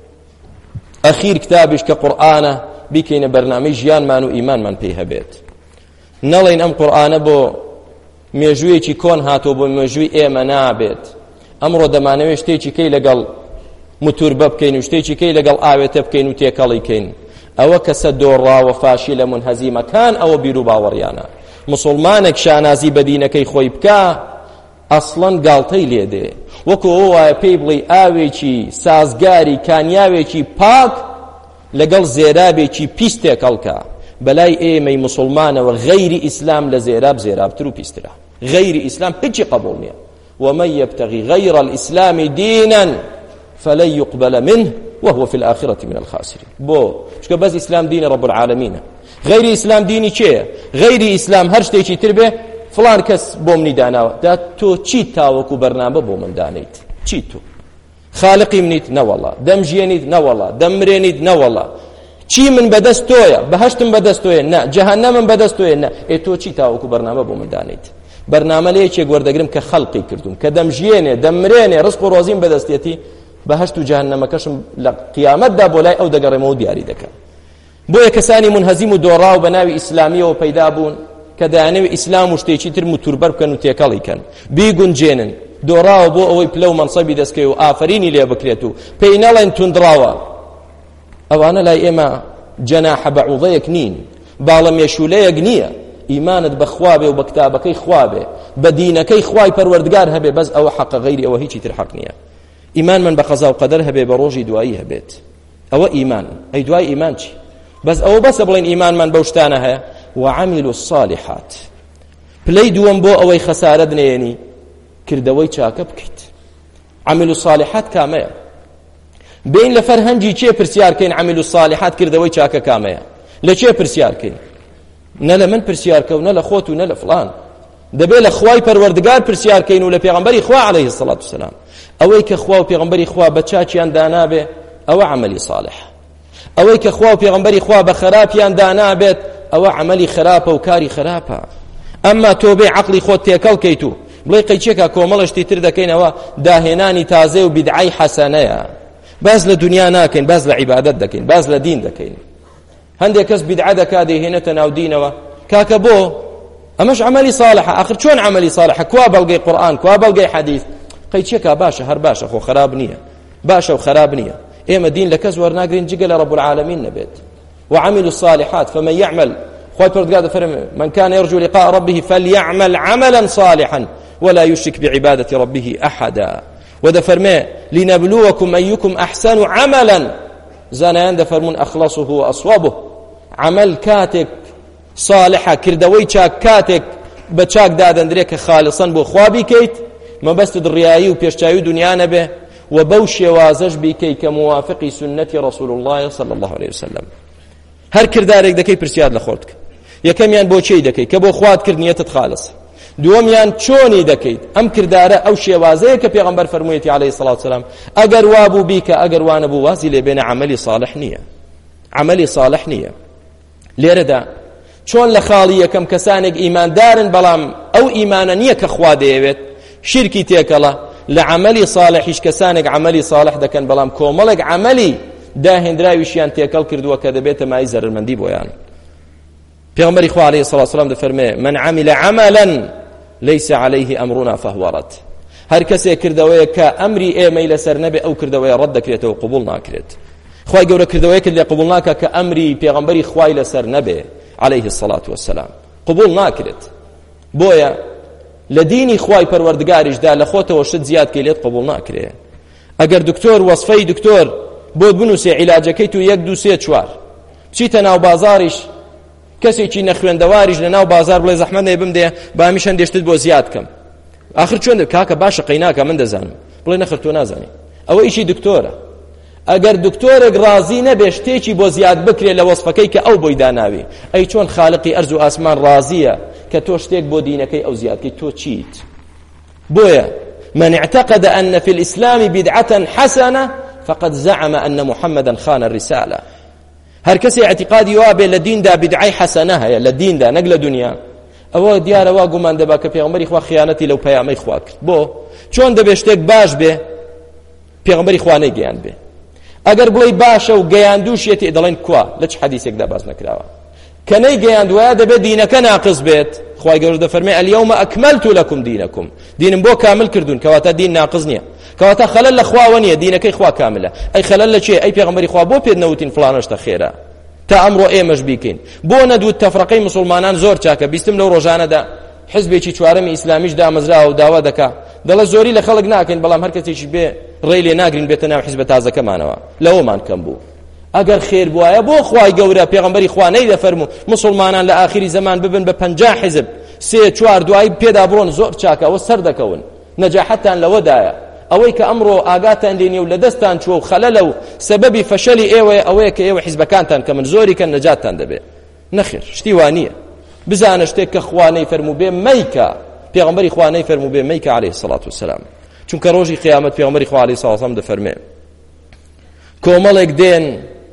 أخير كتابش كقرآن بكين برنامج جيان مانو إيمان من بيها بيت نلين أم قرآن بو ميجوي چي كون هاتو بو ميجوي إيما نابيت أمرو دمانوي شتيچي كي لقل متوربة بكين وشتيچي كي لقل آويت بكين وتيكالي كين أو كسدورا وفاشلة منهزيمة كان أو بيرو باوريانا مسلمانك شانازي بدينكي خوي بكا أصلا قالتي ليدي وەکو ئەوە پێی بڵێ ئاوێکی سازگاری کانیاوێکی پاک لەگەڵ زێرابێکی پیستێک هەڵکا بەلای ئێمەی مسلمانەوە غەیری ئیسلام لە زێراب زێرابتر و پیسترە غەیری ئیسلام هیچی قبول نییە ومن يبتغي غير الإسلام دينا فلن يقبل منه وهو في الآخرة من الخاسرين. بو شكو بس إسلام دين رب العالمين غير إسلام ديني چه غير إسلام هر شتێکی تر بێ فلان کەس بۆ منی داناوە دا تۆ چیت تاوەکو بەرنامە بۆ من دانیت چیت تۆ خالقی منیت نەوەڵا دەمژێنیت نەوەڵا دەمرێنیت نەوەڵا چی من بەدەست تۆیە بەهەشتم بەدەست تۆیە نە جەهەنەمم بەدەست تۆیە نە ئێ تۆ چی تاوەکو بەرنامە بۆ من دانیت بەرنامە لە یەکێک وەردەگرم کە خەڵقی کردوم کە دەمژێنێ دەمرێنێ ڕزق و ڕۆزیم بەدەستێتی بەهەشت و جەهەنەمەکەشم لە قیامەتدا بۆ لای ئەو دەگەڕێمەوە دیاری دەکەم بۆیە کەسانی منهەزیم و دۆڕا و بە ناوی ئیسلامیەوە پەیدا بوون کە دەیانەوێت ئیسلام و شتێکی تر متوربەر بکەن و تێکەڵی کەن بیگونجێنن دۆڕاوە بۆ ئەوەی پلە و مەنسەبی دەستکەوێ و ئافرینی لێ بکرێت و پێی نەڵێن توندڕاوە. ئەوانە لای ئێمە جەناح بەعوضەیەک نین، باڵە مێشولەیەک نییە. ئیمانت بە خوا بێ و بە کتابەکەی خوا بێ، بە دینەکەی خوای پەروەردگار هەبێ، بەس ئەوە حەقە، غەیری ئەوە هیچی تر حەق نییە. ئیمان من بە قەزا و قەدەر هەبێ، بە ڕۆژی دوایی هەبێت، ئەوە ئیمان. ئەی دوای ئیمان چی؟ بەس ئەوە بەسە بڵێن ئیمانمان بەو شتانە هەیە. وعملوا الصالحات، پلەی دووەم بۆ ئەوەی خەسارەت نێنی کردەوەی چاکە بکەیت. عملوا الصالحات کامەیە؟ بین لە فەرهەنگی چێ پرسیارکەین عملوا الصالحات کردەوەی چاکە کامەیە؟ لە چێ پرسیارکەین؟ نە لە من پرسیارکە و نە لە خۆت و نە لە فڵان، دەبێت لە خوای پەروەردگار پرسیارکەین و لە پێغەمبەری خوا عەلەیهی السەڵات وسەلام. ئەوەی کە خوا و پێغەمبەری خوا بە چاچیان دانابێ ئەوە عملی صالح، ئەوەی کە خوا و پێغەمبەری خوا بە خراپیان دانابێت ئەوە عملی خراپە و کاری خراپە. ئەمما تۆ بێ عەقڵی خۆت تێکەڵ کەیت و بڵێ قەیچێکە کۆمەڵشتی تر دەکەینەوە داهێنانی تازە و بیدعەی حەسەنەیە، باز لە دنیا ناکەین، باز لە عیبادەت دەکەین، باز لە دین دەکەین. هەندێک کەس بیدعە دەکات دەیهێنێتە ناو دینەوە، کاکە بۆ ئەمەش عملی صالحە. ئاخر چۆن عملی صالحە؟ کوا بەڵگەی قورئان، کوا بەڵگەی حەدیث. قەیچێکە باشە، هەر باشە، خۆ خراب نییە، باشە و خراب نییە. ئێمە دین لە کەس وەرناگرین جگە لە رب العالمین نەبێت. وعملوا الصالحات فمن يعمل، خوای پەروەردگار دەفەرمێ من كان يرجو لقاء ربه فليعمل عملا صالحا ولا يشرك بعبادة ربه أحدا. ودفرمي لنبلوكم أيكم أحسن عملا، زانيان دفرمون أخلصه وأصوابه. عمل كاتك صالحة كردوي چاك كاتك بچاك دادن دريك خالصا بو خوابي كيت ما بس دريائي وبيشتايو دنيا نبه وبوشي وازج بكي كموافقي سنة رسول الله صلى الله عليه وسلم. هر كردارك دكي برسياد لخورتك يكميان بو چي دكي كبو خوات كردنيتت خالص، دووەمیان چۆنی دەکەیت؟ ئەم کردارە ئەو شێوازەیە کە پێغەمبەر فەرموویەتی عەلەیهی سەڵات وسەلام ئەگەر وابوو بیکە، ئەگەر وانە بوو وازی لێ بێنە عەمەلی صالح نییە، عەمەلی صالح نییە. لێرەدا چۆن لە خاڵی یەکەم کەسانێک ئیماندارن بەڵام ئەو ئیمانە نییە کە خوا دەیەوێت، شیرکی تێکەڵە. لە عەمەلی صالحیش کەسانێک عەمەلی صالح دەکەن بەڵام کۆمەڵێک عەمەلی داهێنراویشیان تێکەڵ کردووە کە دەبێتە مای زەرمەندی بۆیان. پێغەمبەری خوا عەلەیهی سەڵات وسەلام دەفەرمێ من عمل عملا ليس عليه أمرنا فهو رد. هر کسی کردویه که امری ایمی لسر نبی او کردویه رد دکریت و قبول ناکرێت. خوای گەورە کردویه که قبول ناکە که امری پیغمبری خوای لسر نبی عليه الصلاة والسلام قبول ناکرێت. بۆیە لە دینی خوای پەروەردگاریشدا لە خۆتەوە شت زیاد کەیلێت قبول ناکرێت. ئەگەر دکتۆر وەسفەی دکتۆر بۆ بنووسێ عیلاجەکەی تو 1 2 3 4 بچیتە ناو بازاریش کەسێکی نەخوێندەواریش لە ناو بازار بڵێ زەحمەت نەبێ بمدێ با هەمیشە هەندێشتت بۆ زیاد کەم. آخر چۆن کاکە باشە قەیناکە من دەزانم، بڵێ نەخر تۆ نازانی، ئەوە ئیشی دکتۆرە. ئەگەر دکتۆرێک ڕازی نەبێ شتێکی بۆ زیاد بکرێت لە وەسفەکەی کە ئەو بۆی داناوی، ئەی چۆن خالقی ئەرز و ئاسمان ڕازیە کە تۆ شتێک بۆ دینەکەی ئەو زیادکەی تۆ چیت؟ بۆیە من اعتقد أن في الإسلام بدعة حسنة فقد زعم أن محمدا خان الرسالة. هر کسی اعتقادی وابه لدین دا بدعی حسنه هەیە لە دیندا نەک لە دنیا، ئەوە دیارە وا گومان دەبا کە پێغەمبەری خوا خیانەتی لەو پەیامەی خوا کرد. بۆ چۆن دەبێ شتێک باش بێ پێغەمبەری خوا نەیگەیاند بێ؟ ئەگەر بڵێ باشە و گەیاندووشێتی دەڵێن کوا لە چ حەدیثێکدا باز نەکراوە کە نەیگەیاند وایە دەبێت دینەکە ناقص بێت. خوای گەورە دەفەرمێ اليوم أكملت لكم دينكم، دینم بۆ کامل کردوون کەواتە دین ناقص نییە، کەواتە خەلەل لە خواوە نییە، دینەکەی خوا کاملە. ئەی خەلەل لە چێ؟ ئەی پێغەمبەری خوا بۆ پێت نەوتین فڵانەشتە خێرە تا ئەمڕۆ ئێمەش بیکەین؟ بۆ نەدوت تەفرەقەی مسلمانان زۆر چاکە. بیستم لەو ڕۆژانەدا حزبێکی چوارەمی ئیسلامیش دامەزراوە و داوا دەکا دەڵێ زۆری لە خەڵک ناکەین بەڵام هەر کەسێکی بێ ڕێی لێ ناگرین بێتە ناو حیزبە تازەکەمانەوە، لەوەمان کەم بوو. ئەگەر خێر بوایە بۆ خوای گەورە پێغەمبەری خوا نەیدەفەرموو مسلمانان لە ئاخری زەمان ببن بە 50 حزب 3 4 دوایی پێدا بڕۆن زۆر چاکە ئەوە سەر دەکەون، نەجاحەتان لەوەدایە. ئەوەی کە ئەمڕۆ ئاگاتان لێنیە و لە دەستان چوە و خەلەلە و سەبەبی فەشەلی ئێوەیە ئەوەیە کە ئێوە حیزبەکانتان کە من زۆری کە نەجاتتان دەبێت. نەخێر شتی وانییە. بزانە شتێک کە خوا نەیفەرموو بێ مەیکە، پێغەمبەری خوا نەیفەرموو بێ مەیکە عەلەیهی سەڵات وسەلام. چونکە ڕۆژی قیامەت پێغەمبەری خوا عەلەیهی سەڵات وسەلام دەفەرمێ کۆمەڵێک دێن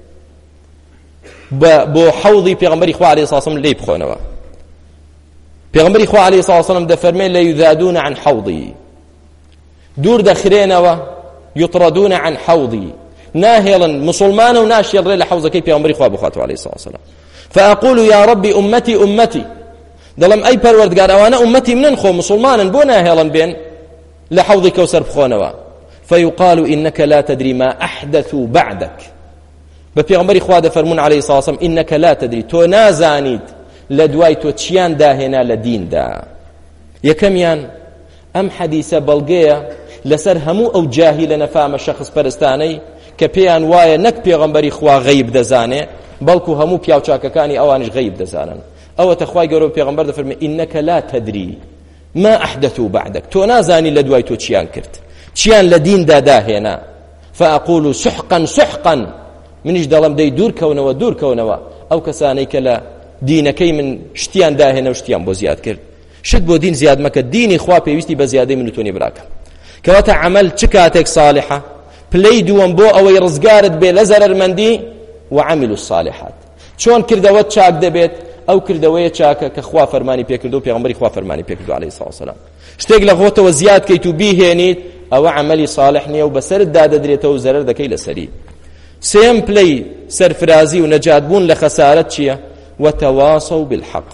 بۆ حەوضی پێغەمبەری خوا عەلەیهی سەڵات وسەلام لێی بخۆنەوە. پێغەمبەری خوا عەلەیهی سەڵات وسەلام دەفەرمێ لا یذادون عن حەوضی، دوور دەخرێنەوە، یطردون عن حەوضی، ناهێڵن مسلمانە و ناشێڵڕێ لە حەوزەکەی پێغەمبەری خوا بخواتەوە عەلەیهی سەڵاتو وەسەلام. فأقول يا ربي أمتي أمتي، دەڵێم ئەی پەروەردگار ئەوانە ئومەتی منن، خۆ مسلمانن، بۆ ناهێڵن بێن لە حەوضی کەوسەر بخۆنەوە. فيقال إنك لا تدري ما أحدثوا بعدك، بە پێغەمبەری خوا دەفەرمون عەلەیهی سەڵاتو وەسەلام إنك لا تدري، تۆ نازانیت لە دوای تۆ چیان داهێنا لە دیندا. یەکەمیان ئەم حەدیسە بەڵگەیە لەسەر هەموو ئەو جاهیلە نەفامە شەخص پەرستانەی کە پێیان وایە نەک پێغەمبەری خوا غەیب دەزانێ، بەڵکو هەموو پیاوچاکەکانی ئەوانش غەیب دەزانن. ئەوەتە خوای گەورە پێغەمبەر دەفەرمێ إنك لا تدري ما أحدثوا بعدك، تۆ نازانی لە دوای تۆ چیان کرد، چیان لە دیندا داهێنا. فأقول سحقا سحقا، منیش دەڵم دەی دوورکەونەوە دوورکەونەوە ئەو کەسانەی کە لە دینەکەی من شتیان داهێنا و شتیان بۆ زیاد کرد. شت بۆ دین زیاد مەکە، دینی خوا پێویستی بە زیادەی من و تۆ نیە براکەم. کەواتە عەمەل چ کاتێک صالحە، پلەی دووەم بۆ ئەوەی ڕزگارت بێ لە زەرەرمەندی وعملوا الصالحات. چۆن کردەوەت چاک دەبێت؟ ئەو کردەوەیە چاکە کە خوا فەرمانی پێکردو و پێغەمبەری خوا فەرمانی پێکردو عەلەیهی سەڵاتو وەسەلام. شتێک لە خۆتەوە زیاد کەیت و بیهێنیت، ئەوە عەمەلی صالح نییە و بەسەرت دادەدرێتەوە و زەرەر دەکەی لەسەری. سێم پلەی سەرفرازی و نەجاتبوون لە خەسارەت چییە؟ وتواصوا بالحق.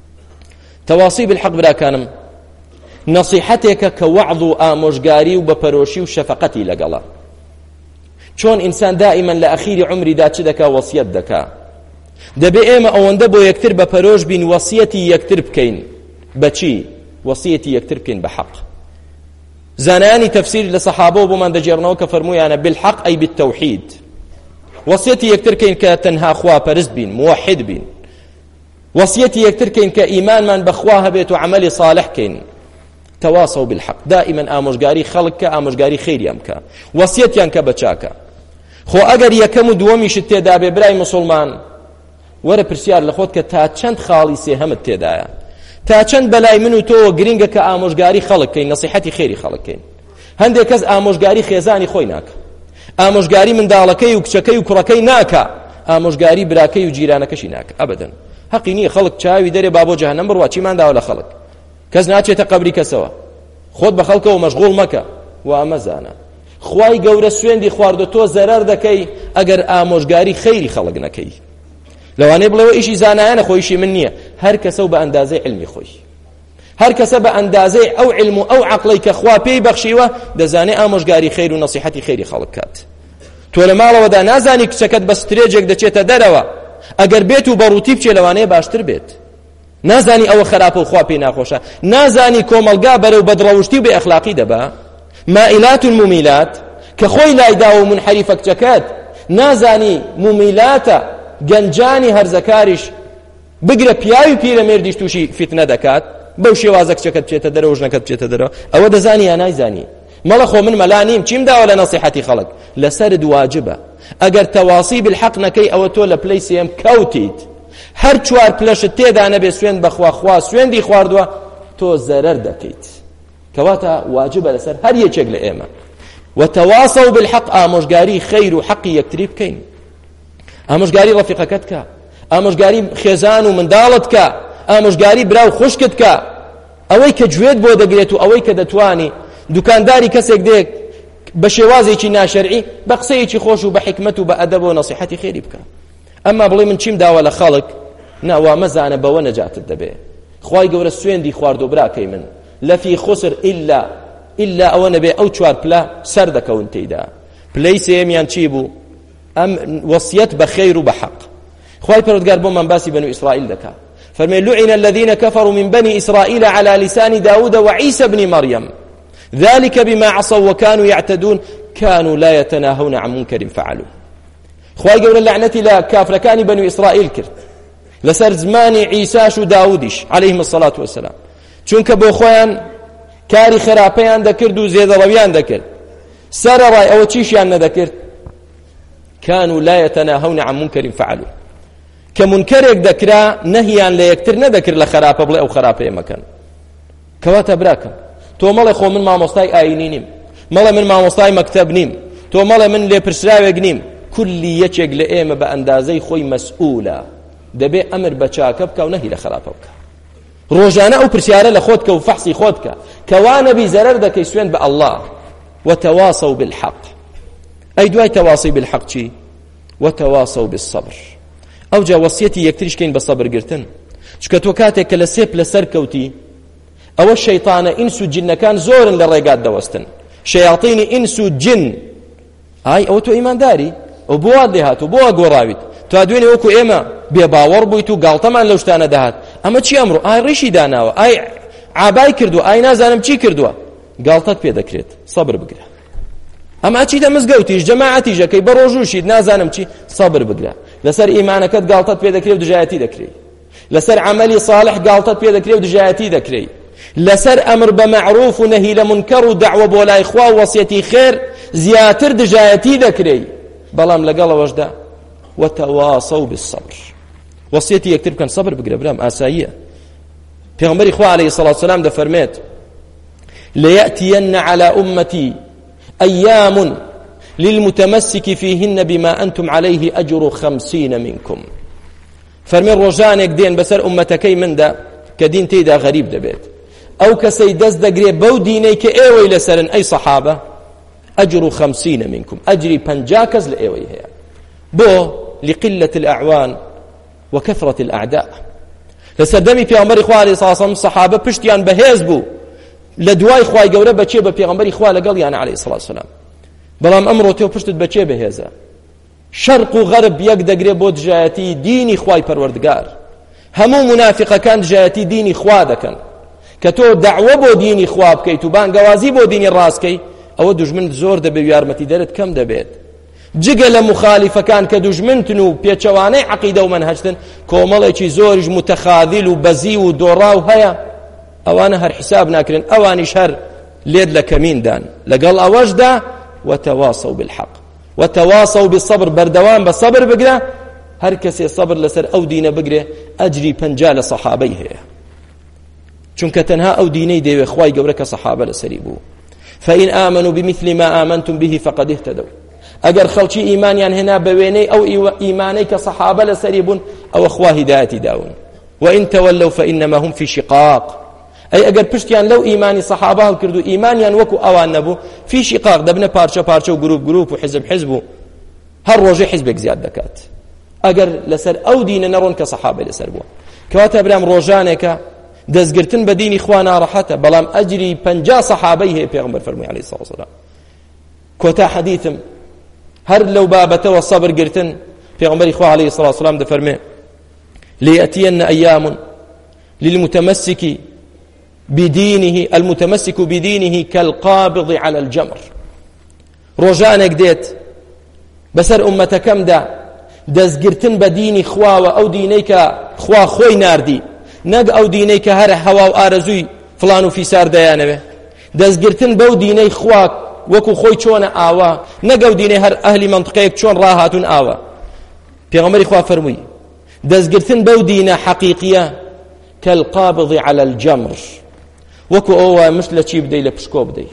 تواصی بالحق براکانم نصیحەتێکە کە وەعظ و ئامۆژگاری و بەپەرۆشی و شەفەقەتی لەگەڵە. چۆن ئینسان دائیمەن لە ئەخیری عمریدا چ دەکا؟ وەسیەت دەکا. دەبێ ئێمە ئەوەندە بۆ یەکتر بەپەرۆش بین، وەسیەتی یەکتر بکەین. بەچی؟ وەسیەتی یەکتر بکەین بە حەق. زانایانی تەفسیر لە سەحابە و بۆمان دەجێڕنەوە کە فەرموویانە بالحەق ئەی بالتەوحید، وەسیەتی یەکتر کەین کە تەنها خوا پەرست بین، موحد بین. وەسیەتی یەکتر کەین کە ئیمانمان بەخوا هەبێت و عەمەلی صالح کەین. تواصوا بالحق، دائما ئامۆژگاری خەڵک کە ئامۆژگاری خەیریان بکە، وەسیەتیان کە بەچاکە. خۆ ئەگەر یەکەم و دووەمیشت تێدا بێ برای مسلمان، وەرە پرسیار لە خۆت کە تا چەند خاڵی سێهەمت تێدایە، تا چەند بەلای من و تۆ گرینگە کە ئامۆژگاری خەڵک کەین، نەسیحەتی خێری خەڵک کەین. هەندێک کەس ئامۆژگاری خێزانی خۆی ناکە، ئامۆژگاری منداڵەکەی و کچەکەی و کوڕەکەی ناکە، ئامۆژگاری براکەی و جیرانەکەشی ناکە. ئەبەدەن حەقی نییە خەڵک چاوی دەرێ با بۆ جەهەنەم بڕوا، چیمان داوە لە خەڵک؟ کەس ناچێتە قەبری کەسەوە. خۆت بە خەڵکەوە مەشغوڵ مەکە و ئەمەزانە خوای گەورە سوێندی خواردە تۆ زەرەر دەکەی ئەگەر ئامۆژگاری خەیری خەڵک نەکەی. لەوانەیە بڵێەوە ئیشی زانایانە، خۆیشی من نییە. هەر کەسە و بە ئەندازەی علمی خۆی، هەر کەسە بە ئەندازەی ئەو علم و ئەو عەقڵی کە خوا پێی بەخشیوە دەزانێت ئامۆژگاری خەیر و نەسیحەتی خەیری خەڵک کات. تۆ لە ماڵەوەدا نازانی کچەکەت بە سترێجێک دەچێتە دەرەوە، ئەگەر بێت و بەڕووتی بچێ لەوانەیە باشتر بێت. نازانی ئەوە خراپە و خوا پێی ناخۆشە، نازانی کۆمەلگا بەرەو بەدڕەوشتی و بێ ئەخلاقی دەبا. مائلات و مومیلات کە خۆی لایداوە و منحەریفە کچەکەت، نازانی مومیلاتە گەنجانی هەرزەکاریش بگرە پیاوی پیرەمێردیش تووشی فیتنە دەکات، بەو شێوازە کچەکەت بچێتە دەرەوە و ژنەکەت بچێتە دەرەوە. ئەوە دەزانی یا نایزانی؟ مەڵە خۆ من مەلا نیم، چیم داوە لە نەسیحەتی خەڵک؟ لەسەرت واجبە. ئەگەر تەواسی بالحەق نەکەی ئەوە تۆ لە پلەی سێم کەوتیت. هەر چوار پلەشت تێدا نەبێ سوێند بەخوا، خوا سوێندی خواردووە، تۆ زەرەر دەکەیت. کەواتە واجبە لەسەر هەر یەکێک لە ئێمە وتواصوا بالحق، ئامۆژگاری خەیر و حەقی یەکتری بکەین. ئامۆژگاری ڕەفیقەکەت کە، ئامۆژگاری خێزان و منداڵت کە، ئامۆژگاری براو خوشکت کە. ئەوەی کە گوێت بۆ دەگرێت و ئەوەی کە دەتوانی دوکانداری کەسێک دێک بە شێوازێکی ناشەرعی بە قسەیەکی خۆش و بە حکمت و بە ئەدەب و نەسیحەتی خێری بکە. ئەمما بڵێ من چیم داوە لە خەڵک، ناوا مەزانە بەوە نەجاتت دەبێ. خوای گەورە سوێندی خواردۆ براکەی من لەفی خسر ئیلا ئەوە نەبێ ئەو چوار پلە سەر دەکەون تێیدا. پلەی سێمیان چی بوو؟ ئەم وەسیەت بە خەیر و بە حەق. خوای پەروەردگار بۆمان باسی بەنو ئیسرائیل دەکا، فەرمێ لوعن الذين كفروا من بني إسرائيل على لسان داود وعيسى بن مريم ذلك بما عصوا وكانوا يعتدون كانوا لا يتناهون عن منكر فعلوه. خوای گەورە لعنەتی لە کافرەکانی بەنو ئیسرائیل کرد لەسەر زمانی عیساش و داودیش عليهم الصلاة والسلام، چونکە بۆ خۆیان کاری خراپەیان دەکرد و زێدەڕەویان دەکرد. سەرەڕای ئەوە چیشیان نەدەکرد؟ كانوا لا يتناهون عن منكر فعلوه. کە منکرێک دەکرا نەهیان لە یەکتر نەدەکرد لە خراپە بڵێ ئەو خراپەیە مەکەن. کەواتە براکەم تۆ مەڵێ خۆ من مامۆستای ئاینی نیم، مەڵێ من مامۆستای مەکتەب نیم، تۆ مەڵێ من لێپرسراوێک نیم. کولی یەکێک لە ئێمە بە ئەندازەی خۆی مەسئولە، دەبێ ئەمر بە چاکە بکە و نەهی لە خراپە بکە. ڕۆژانە ئەو پرسیارە لە خۆت کە و فەحسی خۆت کە کەوا نەبی زەرەر دەکەی سوێند بە ئەڵڵا. وتواصوا بالحق، ئەی دوای تەواسی بالحەق چی؟ وتواصوا بالصبر. ئەو جا وەسیەتی یەکتریشکەین بە سەبرگرتن، چکە تۆ کاتێک کە لە سێپ لەسەر کەوتی ئەوە شەیطانە ئینس و جنەکان زۆرن لە ڕێگات دەوەستن، شەیاطینی ئینس و جن. ئەوە تۆ ئیمانداری ئەو بۆ وا دێهاتوو بۆ وا گۆڕاویت، تا دوێنێ وەکو ئێمە بێباوەڕ بوویت و گاڵتەمان لەو شتانە دەهات. ئەمە چی ئەمڕۆ؟ ڕیشی داناوە، عابای کردووە، نازانم چی کردووە. گاڵتەت پێ دەکرێت، سەبر بگرە. ئەمە چیتە مزگەوتیش جەماعەتیژەکەی بە ڕۆژوشیت نازانم چی، سەبر بگرە. لەسەر ئیمانەکەت گاڵتەت پێ دەکرێت و دژایەتی دەکرێت، لەسەر عەمەلی صالح گاڵتەت پێ دەکرێت و دژایەتی دەکرێت، لەسەر ئەمر بە مەعروف و نەهی لە منکەڕ و دەعوە بۆ لای خوا و وەسیەتی خێر زیاتر دژایەتی دەکرێت. بەڵام لەگەڵەوەشدا وتواصوا بالصبر، وەسیەتی یەکتر بکەن، سەبر بگرە برام، ئاساییە. پێغەمبەری خوا عەلەیهی سەڵاتو وسەلام دەفەرمێت ليأتين على أمتي أيام للمتمسك فيهن بما أنتم عليه أجر 50 منكم. فرمي روجانك دين بسر أمتكي من دا كدين تيدا غريب دبيت أو كسي دز دقري بو دينيك ايوي لسرن أي صحابة أجر 50 منكم، أجري بنجاكز لأيوي هي بو لقلة الأعوان وكثرة الأعداء. لسردمي في عمر إخوة عليه الصلاة والسلام الصحابة پشتیان بهێز بوو لە دوای خوای گەورە بەچێ بە پێغەمبەری خوا لەگەڵیان عەلەیهی سەڵاتو وسەلام. بەڵام ئەمڕۆ تۆ پشتت بەچێ بەهێزە، شەرق و غەرب یەک دەگرێ بۆ دژایەتی دینی خوای پەروەردگار. هەموو منافقەکان دژایەتی دینی خوا دەکەن، کە تۆ دەعوە بۆ دینی خوا بکەیت و بانگەوازی بۆ دینی ڕاستکەی، ئەوە دوژمن زۆر دەبێت و یارمەتی دەرت کەم دەبێت. جگە لە مخالیفەکان کە دوژمنتن و پێچەوانەی عەقیدە و مەنهەجتن، کۆمەڵێکی زۆریش متەخاذل و بەزی و دۆڕاو هەیە، ئەوانە هەر حساب ناکرن، ئەوانیش هەر لێد لە کەمیندان. لەگەڵ ئەوەشدا وتواصوا بالحق وتواصوا بالصبر، بەردەوام بە سەبر بگرە. هەر کەسێ سەبر لەسەر ئەو دینە بگرێ ئەجری 50 لە سەحابەی هەیە، چونکە تەنها ئەو دینەی دەوێ خوای گەورە کە سەحابە لەسەری بوو. فإن آمنوا بمثل ما آمنتم به فقد اهتدوا. ئەگەر خەڵکی ئیمانیان هێنا بە وێنەی ئەو ئیمانەی کە سەحابە لەسەری بوون، ئەوە خوا هیدایەتی داون. وإن تولوا فإنما هم في شقاق. ئەی ئەگەر پشتیان لەو ئیمانی سەحابە هەڵکرد و ئیمانیان وەکو ئەوان نەبوو، فی شقاق، دەبنە پارچە پارچە و گروپ و حزب و هەر ڕۆژێ حزبێک زیاد دەکات ئەگەر لەسەر ئەو دینە نەڕۆن کە سەحابە لەسەر بووە. کەواتە برام ڕۆژانێکە دەستگرتن بە دینی خوا ناڕەحەتە، بەڵام ئەجری 50 سەحابەی هەیە. پێغەمبەر فەرمووی عەلەیهی سەڵاتو وسەلام. کۆتا حەدیثم هەر لەو بابەتەوە سەبر گرتن، پێغەمبەری خوا عەلەیهی سەڵاتو وسەلام دەفەرمێ ليأتين أيام للمتمسك بدينه المتمسك بدينه كالقابض على الجمر. ڕۆژانێک دێت بەسەر ئومەتەکەمدا دەستگرتن بە دینی خواوە، ئەو دینەی کە خوا خۆی ناردی، نەک ئەو دینەی کە هەر هەوا و ئارەزووی فڵان و فیسار دەیانەوێ. دەستگرتن بەو دینەی خوا وەکو خۆی چۆنە ئاوا، نەک ئەو دینەی هەر ئەهلی مەنتقەیەک چۆن ڕاهاتون ئاوا. پێغەمبەری خوا فەرمووی دەستگرتن بەو دینە حەقیقیە كالقابض على الجمر، وەکو ئەوە مشت لە چی بدەی، لە پشکۆ بدەی.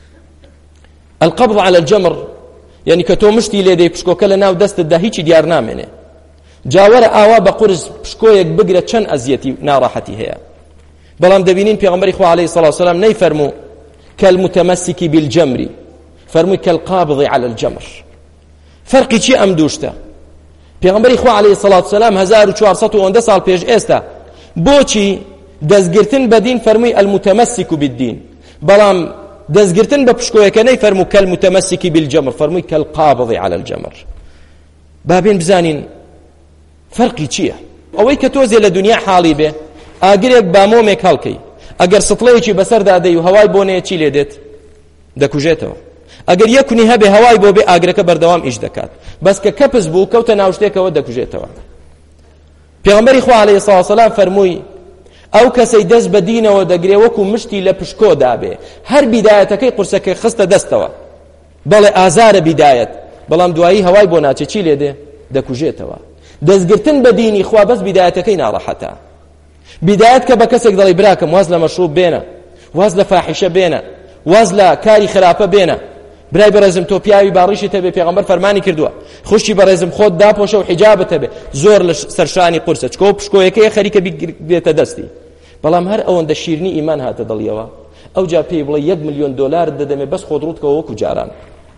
القبض على الجمر يعني کە تۆ مشتی لێ دەی پشکۆکە لە ناو دەستتدا هیچی دیار نامێنێ. جاوەرە ئاوا بە قورس پشکۆیەک بگرە چەند ئەزیەتی ناڕەحەتی هەیە. بەڵام دەبینین پێغەمبەری خوا عەلەیهی سەڵاتو وسەلام نەیفەرموو كالمتمسك بالجمر، فەرمووی كالقابض على الجمر. فەرقی چی ئەم دووشتە؟ پێغەمبەری خوا عەلەیهی سەڵاتو وسەلام 1400 ساڵ پێش ئێستا بۆچی دەستگرتن بە دین فەرمووی المتمسك بالدین، بەڵام دەستگرتن بە پشکۆیەکە نەیفەرموو كالمتمسك بالجمر، فەرمووی كالقابض على الجمر. بابین بزانین فەرقی چییە؟ ئەوەی کە تۆزێ لە دنیا حاڵی بێ، ئاگرێک بامۆمێک هەڵکەی، ئەگەر سڵەیەکی بەسەردا دەی و هەوای بۆ نەیە چی لێ دێت؟ دەکوژێتەوە. ئەگەر یەکونی هەبێ هەوای بۆ بێ، ئاگرەکە بەردەوام ئیش دەکات، بەس کە کەپس بوو کەوتە ناو شتێکەوە دەکوژێتەوە. پێغەمبەری خوا عەلەیهی سەڵاتو وسەلام فەرمووی ئەو کەسەی دەست بە دینەوە دەگرێ وەکو مشتی لە پشکۆدا بێ، هەر بیدایەتەکەی قورسەکەی خستە دەستەوە، بەڵێ ئازارە بیدایەت، بەڵام دوایی هەوای بۆ ناچێ چی لێ دێ؟ دەکوژێتەوە. دەستگرتن بە دینی خوا بەس بیدایەتەکەی ناڕەحەتە. بیدایەت کە بە کەسێک دەڵێ براکەم واز لە مەشروب بێنە، واز لە فاحیشە بێنە، واز لە کاری خراپە بێنە، برای بەڕێزم تۆ پیاوی باڕیشت هەبێ، پێغەمبەر فەرمانی کردووە خوشتی بەڕێزم خۆت داپۆشە و حیجابت هەبێ، زۆر لە سەرشانی قورسە، چکۆ پشکۆیەکەی خەریکە بێتە دەستی. بەڵام هەر ئەوەندە شیرنی ئیمان هاتە دڵیەوە، ئەو جا پێی بڵێ 1 ملیۆن دۆلار دەدەمێ بەس خۆت ڕوودکەوە وەکو جاران.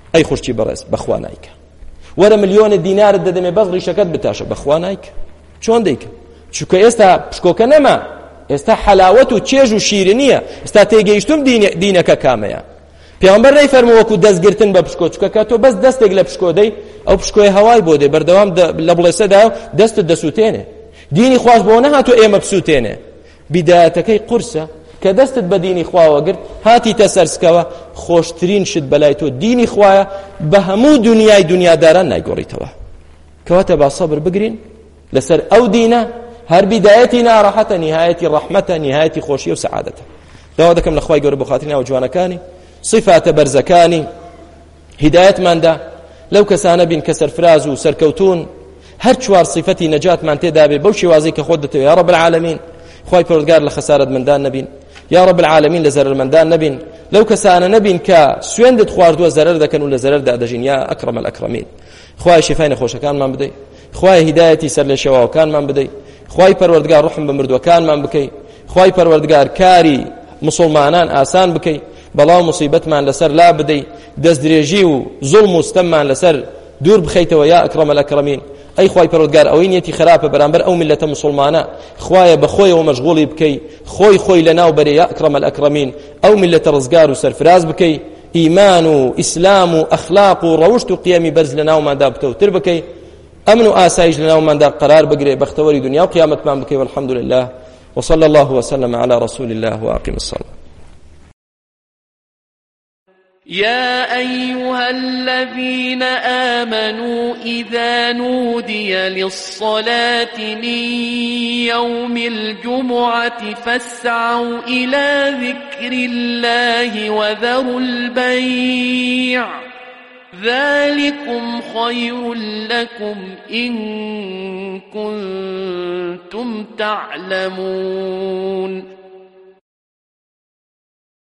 ئەی خوشتی بەڕێز بەخوا نایکە وەرە ملیۆنە دینارت دەدەمێ بەس ڕیشەکەت بتاشە بەخوا نایکە چۆن دەیکە چونکە ئێستا پشکۆکە نەما ئێستا حەلاوەت و چێژ و شیرینیە ئێستا تێگەیشتوم دینەکە کامەیە پێغەمبەر نەیفەرمووە وەکو دەستگرتن بە پشکۆ چونکە تۆ بەس دەستێک لە پشکۆ دەی ئەو پشکۆی هەوای بۆ دێ بەردەوام لە بڵێسەدا دەستت دەسووتێنێ دینی خواش بۆ نەهاتۆ ئێمە بسووتێنێ بیدایەتەکەی قورسە کە دەستت بە دینی خواوە گرت هاتیتە سەرسکەوە خۆشترین شت بەلای تۆ دینی خوایە بە هەموو دنیای دنیاداران نایگۆڕیتەوە کەواتە با سەبر بگرین لەسەر ئەو دینە هەر بیدایەتی ناڕەحەتە نهایەتی ڕەحمەتە نهایەتی خۆشی و سەعادەتە داوا دەکەم لە خوای گەورە بۆ خاتری ناو جوانەکانی صفاتە بەرزەکانی هیدایەتماندا لەو کەسانە بین کە سەرفراز و سەرکەوتون هەر چوار صفەتی نەجاتمان تێدا بێ بەو شێوازەی کە خۆت دەتەوێت یا رب العالمین خوای پەروەردگار لە خەسارەت مندان نەبین یا رب العالمین لە زەرەر مندان نەبین لەو کەسانە نەبین کە سوێندت خواردووە زەرەر دەکەن و لە زەرەردا دەژین یا ئەکرەم الئەکرەمین خوای شیفای نەخۆشەکانمان بدەی خوای هیدایەتی سەر لە شێواوەکانمان بدەی خوای پەروەردگار ڕحم بە مردووەکانمان بکەی خوای پەروەردگار کاری مسلمانان ئاسان بکەی بەڵاو مصیبەتمان لەسەر لا بدەی دەست درێژی و زوڵم و ستەممان لەسەر دوور بخەیتەوە یا ئەکرەم الئەکرەمین ئەی خوای پەروەردگار ئەوەی نیەتی خراپە بەرامبەر ئەو میلەتە مسلمانە خوایە بەخۆیەوە مەشغوڵی بکەی خۆی لەناو بەرێ یا ئەکرەم الئەکرەمین ئەو میلەتە ڕزگار و سەرفراز بکەی ئیمان و ئیسلام و ئەخلاق و ڕەوشت و قیەمی بەرز لەناوماندا بتەوتر بکەی ئەمن و ئاسایش لەناوماندا قەرار بگرێ بەختەوەری دنیا و قیامەتمان بکەی والحەمد لله وصلى الله وسلم على رسول الله وأقم الصلاة. يا أيها الذين آمنوا إذا نودي للصلاة من يوم الجمعة فاسعوا إلى ذكر الله وذروا البيع ذلكم خير لكم إن كنتم تعلمون